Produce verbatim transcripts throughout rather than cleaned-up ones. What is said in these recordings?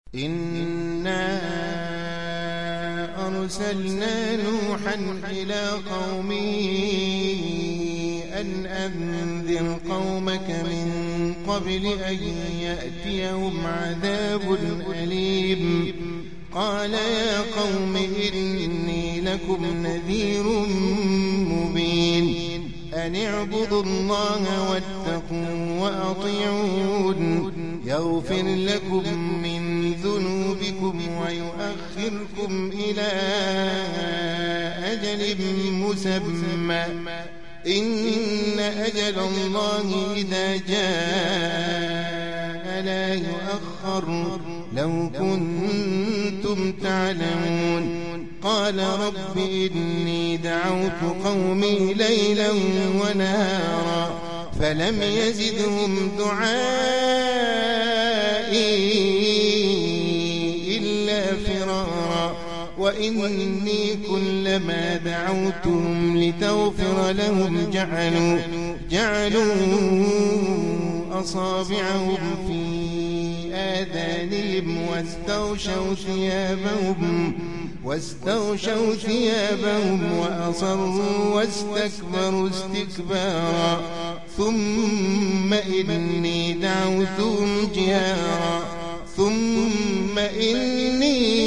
إنا أرسلنا نوحا إلى قومه أن أنذر قومك من قبل أن يأتيهم عذاب أليم. قال يا قوم إني لكم نذير مبين أن اعبدوا الله واتقوا وأطيعون يغفر لكم من ذنوبكم ويؤخركم إلى أجل مسمى إن أجل الله إذا جاء لا يؤخر لو كنتم تعلمون. قال رب إني دعوت قومي ليلا ونهارا فلم يزدهم دعائي إلا فرارا وإني كلما دعوتهم لتغفر لهم جعلوا جعلوا أصابعهم في آذانهم واستغشوا ثيابهم واستغشوا ثيابهم وأصروا واستكبروا استكبارا ثم إني دعوتهم جهارا ثم إني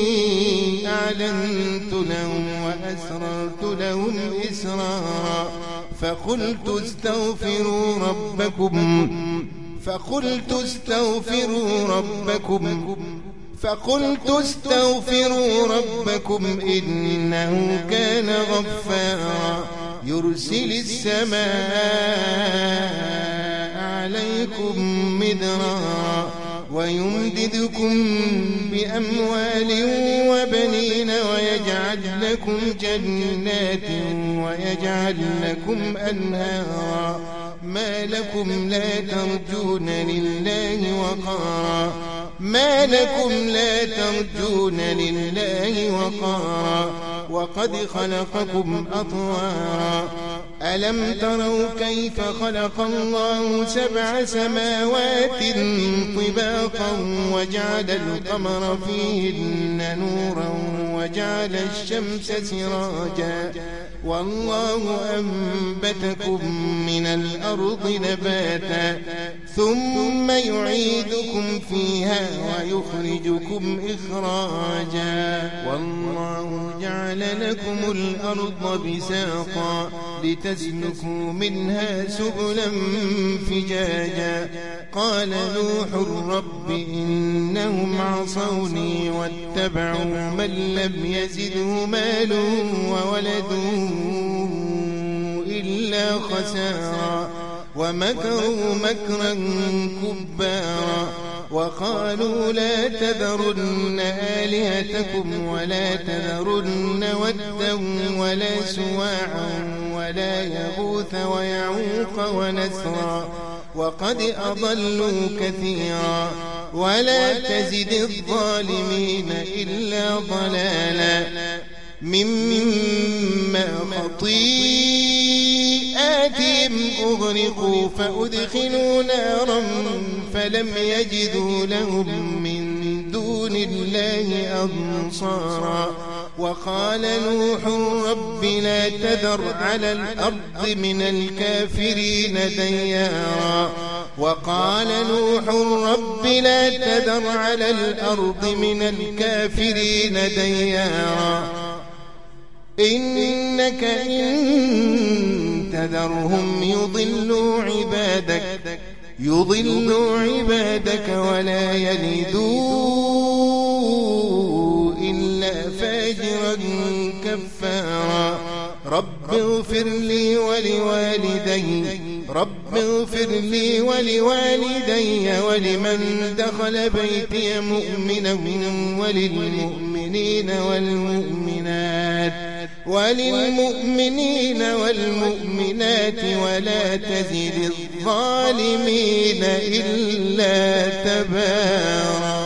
أعلنت لهم وأسررت لهم إسرارا فقلت استغفروا ربكم فقلت استغفروا ربكم فقلت استغفروا ربكم إنه كان غفارا يرسل السماء عليكم مدرارا ويمددكم بأموال وبنين ويجعل لكم جنات ويجعل لكم أنهارا ما لكم لا ترجون لله وقارا ما لكم لا ترجون لله وقارا وقد خلقكم أطوارا ألم تروا كيف خلق الله سبع سماوات طباقا وجعل القمر فيهن نورا وجعل الشمس سراجا والله أنبتكم من الأرض نباتا ثم يعيدكم فيها ويخرجكم إخراجا والله جعل لكم الأرض بساطا لتسلكوا منها سبلا فجاجا قال نوح رب إنهم عصوني واتبعوا من لم يزده ماله وولده إلا خسارا ومكروا مكرا كبارا وقالوا لا تذرن آلهتكم ولا تذرن ودا ولا سواعا ولا يغوث ويعوق ونسرا وقد أضلوا كثيرا ولا تزد الظالمين إلا ضلالا مما خطيئاتهم أغرقوا فأدخلوا نارا فلم يجدوا لهم من دون الله أنصارا وقال نوح رب لا تذر على الأرض من الكافرين ديارا وقال نوح رب لا تذر على الأرض من الكافرين ديارا إنك إن تذرهم يضلوا عبادك يضلوا عبادك ولا يلدوا إلا فاجرا كفارا رب اغفر لي ولوالدي رب اغفر لي ولوالدي ولمن دخل بيتي مؤمنا وللمؤمنين والمؤمنات وللمؤمنين والمؤمنات ولا تزد الظالمين إلا تبارا.